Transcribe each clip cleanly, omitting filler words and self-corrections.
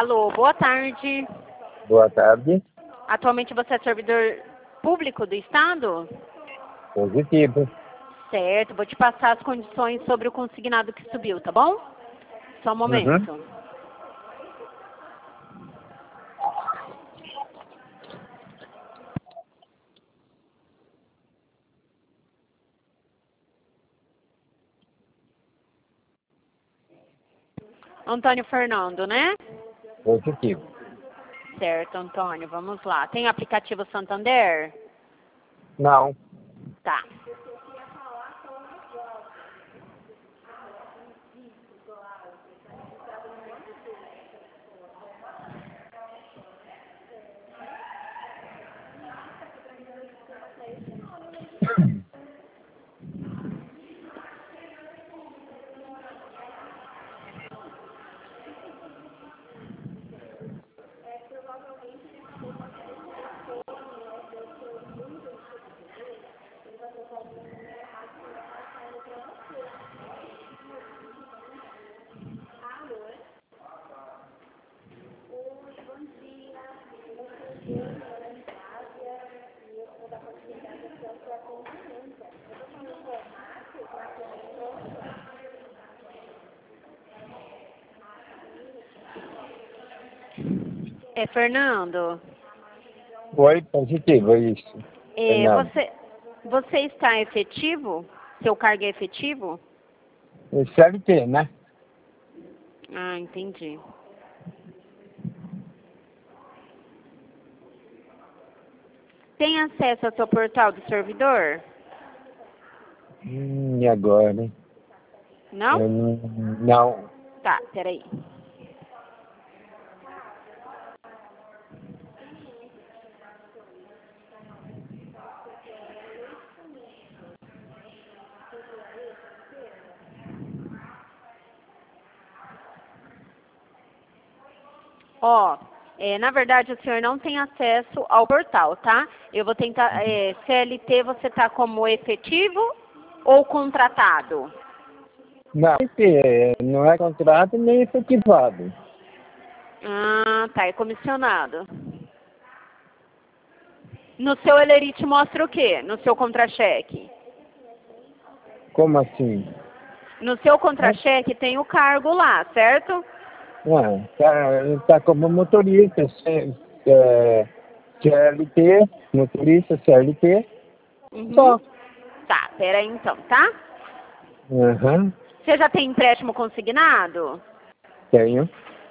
Alô, boa tarde. Boa tarde. Atualmente você é servidor público do Estado? Positivo. Certo, vou te passar as condições sobre o consignado que subiu, tá bom? Só um momento. Uhum. Antônio Fernando, né? Positivo. Certo, Antônio, vamos lá. Tem o aplicativo Santander? Não. Tá. Fernando, Oi, positivo, é isso. Fernando. você está efetivo? Seu cargo é efetivo? CLT, né? Ah, entendi. Tem acesso ao seu portal do servidor? E agora, hein? Não? Eu não. Tá, peraí. Ó, na verdade o senhor não tem acesso ao portal, tá? Eu vou tentar, CLT você tá como efetivo ou contratado? Não, não é contrato nem efetivado. Ah, tá, é comissionado. No seu Elerite mostra o quê? No seu contra-cheque? Como assim? No seu contra-cheque tem o cargo lá, certo? Tá como motorista, CLT, motorista CLT, Uhum. só. Tá, peraí então, tá? Uhum. Você já tem empréstimo consignado? Tenho.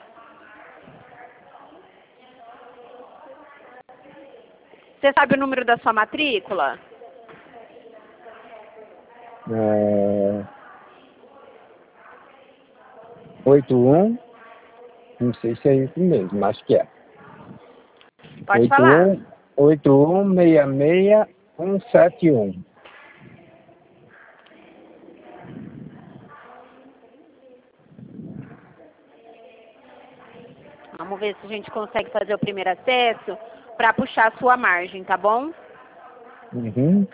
Você sabe o número da sua matrícula? É, 81, não sei se é isso mesmo, acho que é. Pode falar. 66171. Vamos ver se a gente consegue fazer o primeiro acesso para puxar a sua margem, tá bom? Uhum.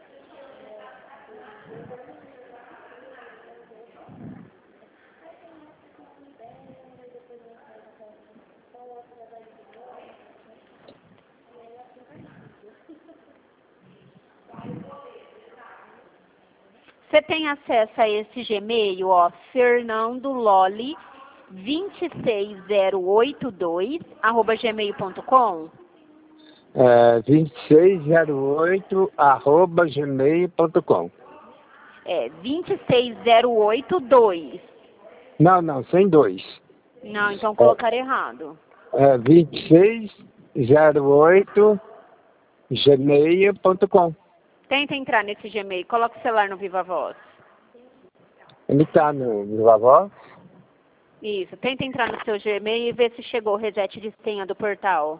Você tem acesso a esse Gmail, ó, fernandololi26082 2608 @gmail.com. 26082. Não, sem dois. Não, então É, colocaram errado. 2608 gmail.com. Tenta entrar nesse Gmail, coloca o celular no Viva Voz. Ele tá no Viva Voz? Isso, tenta entrar no seu Gmail e ver se chegou o reset de senha do portal.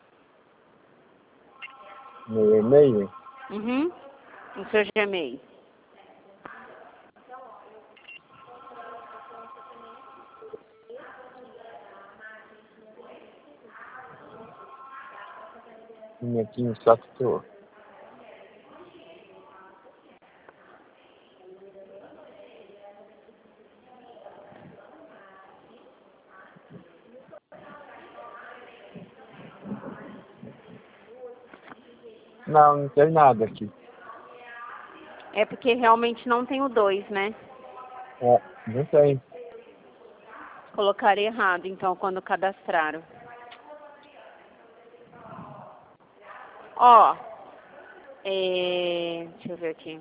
No e-mail? Uhum, no seu Gmail. Aqui no software. Não, não tem nada aqui. É porque realmente não tem o 2, né? É, não tem. Colocaram errado, então, quando cadastraram. Ó, deixa eu ver aqui.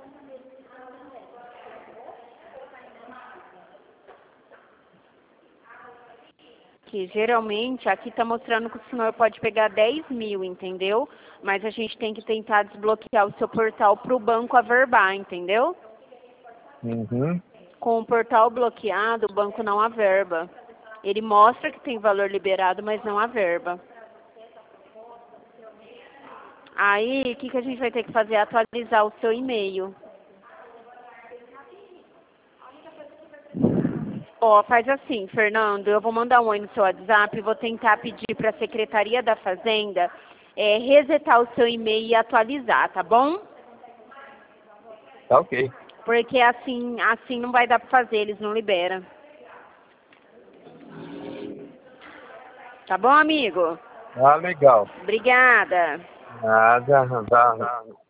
Que geralmente aqui tá mostrando que o senhor pode pegar 10 mil, entendeu? Mas a gente tem que tentar desbloquear o seu portal para o banco averbar, entendeu? Uhum. Com o portal bloqueado, o banco não averba. Ele mostra que tem valor liberado, mas não averba. Aí, o que a gente vai ter que fazer? Atualizar o seu e-mail. Ó, faz assim, Fernando, eu vou mandar um oi no seu WhatsApp e vou tentar pedir para a Secretaria da Fazenda resetar o seu e-mail e atualizar, tá bom? Tá ok. Porque assim não vai dar para fazer, eles não liberam. Tá bom, amigo? Ah, legal. Obrigada. Nada, nada.